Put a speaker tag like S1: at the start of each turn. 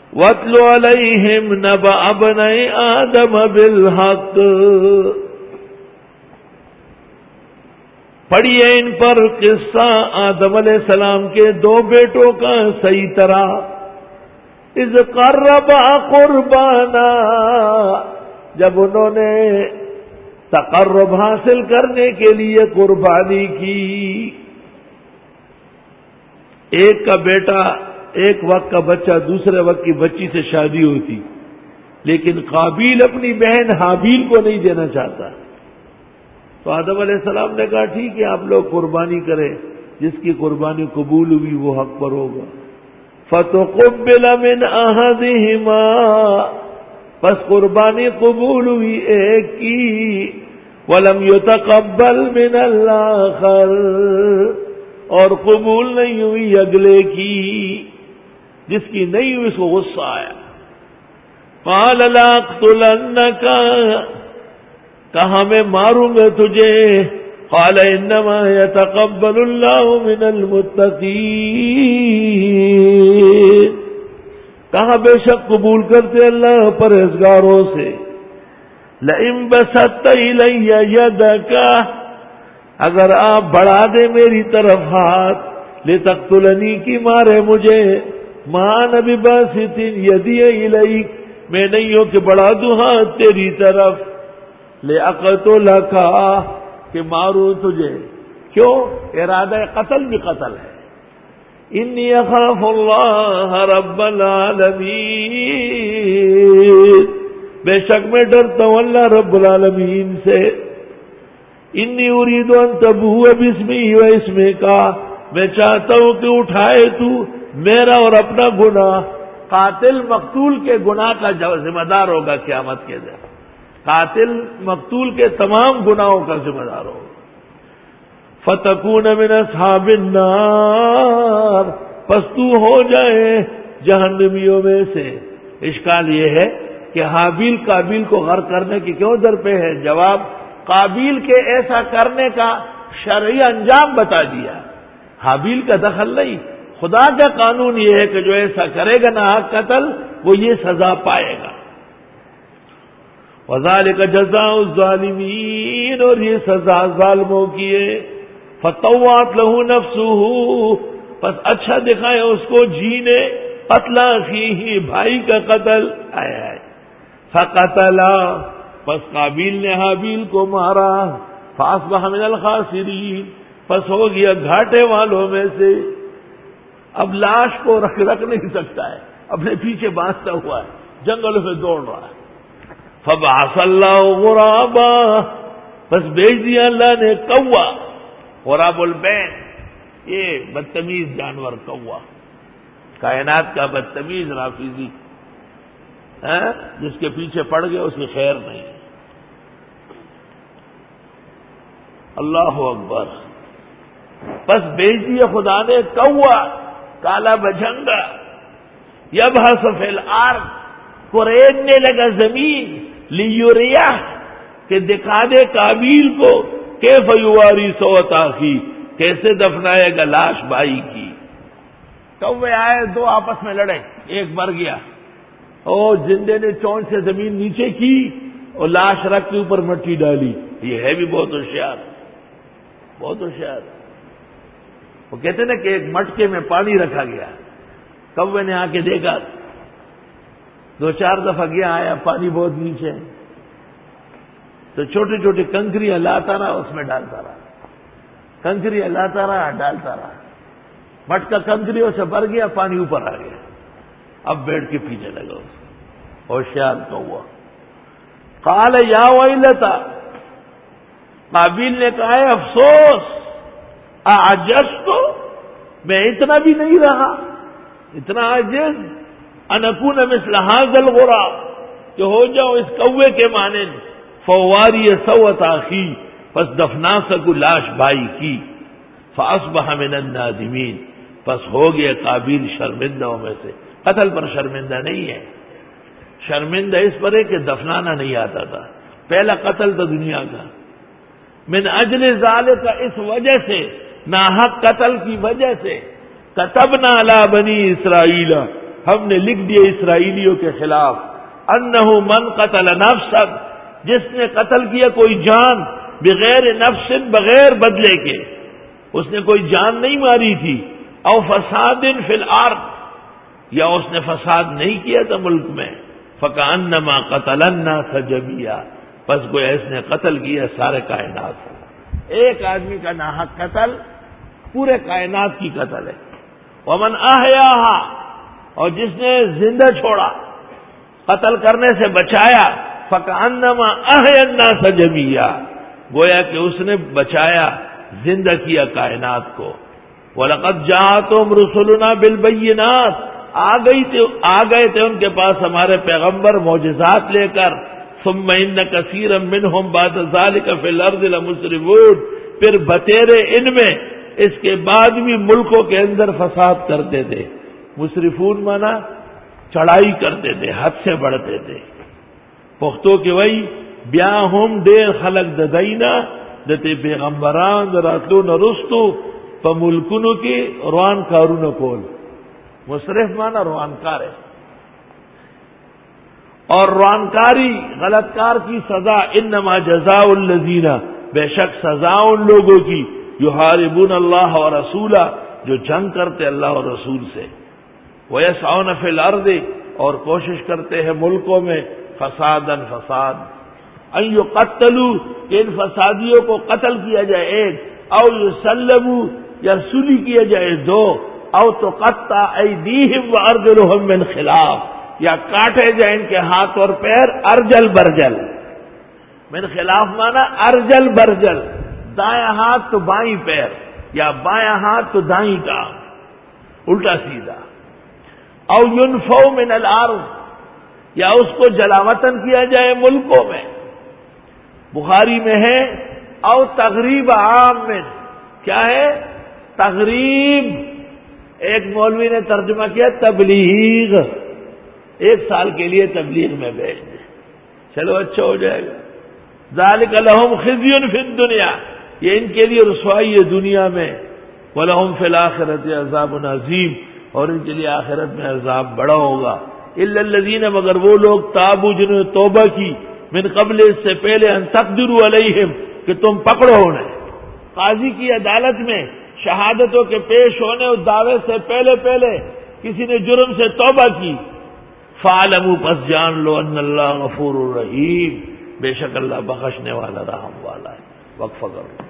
S1: وَاتْلُ عَلَيْهِمْ نَبَأَ ابْنَيْ آدَمَ بِالْحَقِّ، پڑھیے ان پر قصہ آدم علیہ السلام کے دو بیٹوں کا صحیح طرح. اذ قربا قربانا، جب انہوں نے تقرب حاصل کرنے کے لیے قربانی کی. ایک کا بیٹا ایک وقت کا بچہ دوسرے وقت کی بچی سے شادی ہوتی، لیکن قابیل اپنی بہن حابیل کو نہیں دینا چاہتا. تو آدم علیہ السلام نے کہا ٹھیک ہے آپ لوگ قربانی کریں، جس کی قربانی قبول ہوئی وہ حق پر ہوگا. فتقبل من احدهما، پس قربانی قبول ہوئی ایک کی. ولم يتقبل من الاخر، اور قبول نہیں ہوئی اگلے کی. جس کی نہیں ہوئی اس کو غصہ آیا. قال لا اقتلنك، کہا میں ماروں گا تجھے. قال انما يتقبل الله من المتقين، کہا بے شک قبول کرتے اللہ پرہیزگاروں سے. لئن بسطت الی یدک، اگر آپ بڑھا دے میری طرف ہاتھ، لتقتلنی کی مارے مجھے. ما انا بباسط یدی الیک، میں نہیں ہوں کہ بڑھا دوں ہاتھ تیری طرف. لأقتلک، کہ ماروں تجھے. کیوں؟ ارادہ قتل بھی قتل ہے. انی اخاف اللہ رب العالمین، بے شک میں ڈرتا ہوں اللہ رب العالمین سے. انی اريد ان تبوء باسمی و اسمک، میں چاہتا ہوں کہ اٹھائے تو میرا اور اپنا گناہ. قاتل مقتول کے گناہ کا ذمہ دار ہوگا قیامت کے دن. قاتل مقتول کے تمام گناہوں کا ذمہ دار ہوگا. فتکون من اصحاب النار، پس تو ہو جائے جہنمیوں میں سے. اشکال یہ ہے کہ حابیل قابیل کو غرق کرنے کی کیوں در پہ ہے؟ جواب، قابیل کے ایسا کرنے کا شرعی انجام بتا دیا، حابیل کا دخل نہیں. خدا کا قانون یہ ہے کہ جو ایسا کرے گا ناحق قتل وہ یہ سزا پائے گا. وذالک جزاء الظالمین، اور یہ سزا ظالموں کی ہے. فطوعت له نفسه، پس اچھا دکھائے اس کو جی نے. قتل اخیہ، بھائی کا قتل. فقتلا، پس قابیل نے حابیل کو مارا. فاصبح من الخاسرین، پس ہو گیا گھاٹے والوں میں سے. اب لاش کو رکھ نہیں سکتا ہے، اپنے پیچھے باندھتا ہوا ہے، جنگلوں میں دوڑ رہا ہے. فبعث اللہ غرابا، پس بھیج دیا اللہ نے کوا. غراب البین، یہ بدتمیز جانور کوا، کائنات کا بدتمیز رافضی، جس کے پیچھے پڑ گئے اس کی خیر نہیں. اللہ اکبر. پس بھیج دیا خدا نے کوا، کالا بجھنگا. یبحث فی الارض، کوریدنے لگا زمین. لیوریا، کہ دکھا دے قابیل کو. کیف یواری سوءت اخی، کیسے دفنائے گا لاش بھائی کی. کوے آئے، دو آپس میں لڑے، ایک مر گیا. اور زندے نے چونچ سے زمین نیچے کی اور لاش رکھ کے اوپر مٹی ڈالی. یہ ہے بھی بہت ہوشیار، بہت ہوشیار. وہ کہتے نا کہ ایک مٹکے میں پانی رکھا گیا، کوے نے آ کے دیکھا، دو چار دفعہ گیا، آیا پانی بہت نیچے، تو چھوٹی چھوٹی کنکریاں لاتا رہا، اس میں ڈالتا رہا، کنکریاں لاتا رہا، ڈالتا رہا. مٹکا کنکریوں سے بھر گیا، پانی اوپر آ گیا. اب بیٹھ کے پینے لگا اس کو. ہوشیار کوا. قال یا ویلتا، قابیل نے کہا ہے افسوس. اعجزت، میں اتنا بھی نہیں رہا، اتنا عاجز. ان اکون مثل ھذا الغراب، کہ ہو جاؤ اس کوے کے مانند. فواری سوءت اخی، پس دفنا سکو لاش بھائی کی. فاصبح من النادمین، پس ہو گیا قابیل شرمندوں میں سے. قتل پر شرمندہ نہیں ہے، شرمندہ اس پر ہے کہ دفنانا نہیں آتا تھا. پہلا قتل تو دنیا کا. من اجل ذالک، اس وجہ سے، ناحق قتل کی وجہ سے. کتبنا علی بنی اسرائیل، ہم نے لکھ دیا اسرائیلیوں کے خلاف انہ من قتل نفسا، جس نے قتل کیا کوئی جان بغیر نفس، بغیر بدلے کے، اس نے کوئی جان نہیں ماری تھی، او فساد فی الارض، یا اس نے فساد نہیں کیا تھا ملک میں، فکأنما قتل الناس جميعا، بس گویا اس نے قتل کیا سارے کائنات کو۔ ایک آدمی کا ناحق قتل پورے کائنات کی قتل ہے۔ ومن احیاها، اور جس نے زندہ چھوڑا، قتل کرنے سے بچایا، فکأنما احیا الناس جميعا، گویا کہ اس نے بچایا، زندہ کیا کائنات کو۔ وَلَقَدْ جَاءَتْهُمْ رُسُلُنَا بِالْبَيِّنَاتِ، آ گئے تھے ان کے پاس ہمارے پیغمبر معجزات لے کر، ثُمَّ إِنَّ كَثِيرًا مِّنْهُمْ بَعْدَ ذَلِكَ فِي الْأَرْضِ لَمُسْرِفُونَ، پھر بتیرے ان میں اس کے بعد بھی ملکوں کے اندر فساد کرتے تھے۔ مسرفون مانا چڑھائی کرتے تھے، حد سے بڑھتے تھے۔ پختو کی وئی بیا ہم دیر خلق ددینا دتے پیغمبران راتلو نرستو پا ملکنو کی روان کارون کول، مسرف مانا روانکار ہے، اور روانکاری غلط کار کی سزا انما جزاء الذین، بے شک سزا ان لوگوں کی یحاربون اللہ و رسولہ، جو جنگ کرتے اللہ اور رسول سے، ویسعون فی الارض، اور کوشش کرتے ہیں ملکوں میں فسادن فساد، ان یقتلوا، کہ ان فسادیوں کو قتل کیا جائے ایک، او یسلبوا، یا سلی کیا جائے دو، او تقطع ایدیہم وارجلہم من خلاف، یا کاٹے جائیں ان کے ہاتھ اور پیر ارجل برجل، من خلاف مانا ارجل برجل، دائیں ہاتھ تو بائیں پیر، یا بائیں ہاتھ تو دائیں ٹانگ، الٹا سیدھا، او ینفو من الارض، یا اس کو جلاوطن کیا جائے ملکوں میں۔ بخاری میں ہے او تغریب عام میں، کیا ہے تغریب، ایک مولوی نے ترجمہ کیا تبلیغ، ایک سال کے لیے تبلیغ میں بھیج دیں، چلو اچھا ہو جائے گا۔ ذالک لہم خزی فی الدنیا، یہ ان کے لیے رسوائی ہے دنیا میں، ولہم فی الآخرۃ عذاب عظیم، اور ان کے لیے آخرت میں عذاب بڑا ہوگا۔ الا الذین، مگر وہ لوگ تابوا جنہوں نے توبہ کی، من قبل، اس سے پہلے، ان تقدروا علیہم، کہ تم پکڑو انہیں۔ قاضی کی عدالت میں شہادتوں کے پیش ہونے اور دعوے سے پہلے پہلے کسی نے جرم سے توبہ کی، فاعلموا، پس جان لو، ان اللہ غفور الرحیم، بے شک اللہ بخشنے والا رحم والا ہے۔ وقفہ کرو۔